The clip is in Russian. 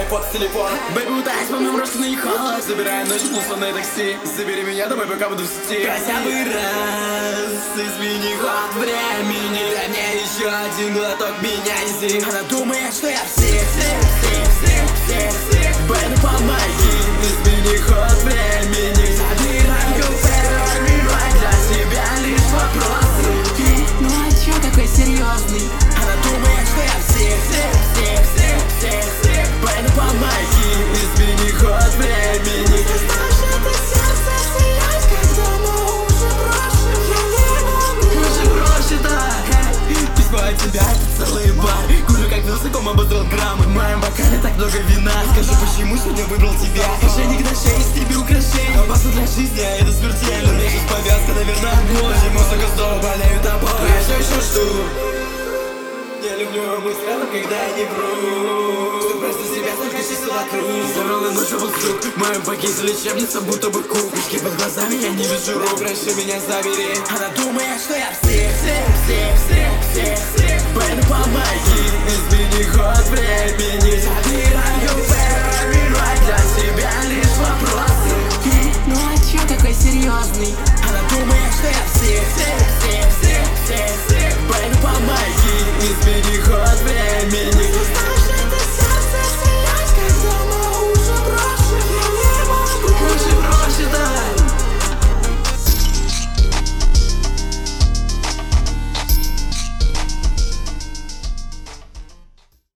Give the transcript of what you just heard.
фото с телефона. Бэйби, удай, вспомним рожденный холод. Забираем ночью условное такси. Забери меня домой, пока буду в сети. Хотя бы раз измени ход времени. Дай мне еще один глоток, меня не зри. Она думает, что я всех. Бэйби, помоги, измени ход времени. Забираю первый, для тебя лишь вопросы. Ну а чё такой серьезный? Она думает, что я всех. Бэйби, помоги, измени ход времени. Письмо от тебя, это целый бар. Курю как вилсаком, ободрал граммы. В моем бокале так много вина. Скажи, почему сегодня выбрал тебя? Ошейник на шее, с тебе украшения. Опасно для жизни, а это смертельно. Мне сейчас повязка, наверное, боже. Музыка снова болею тобой. Я все еще жду. Я люблю быть рядом, когда я не вру. Что просто себя, только чисто вокруг. Тяжелой ночью воздух. В моем пакете лечебница, будто бы куб. Мешки под глазами, я не вижу рук. Прошу меня, забери. Она думает, что я всех. Бэйби, помоги.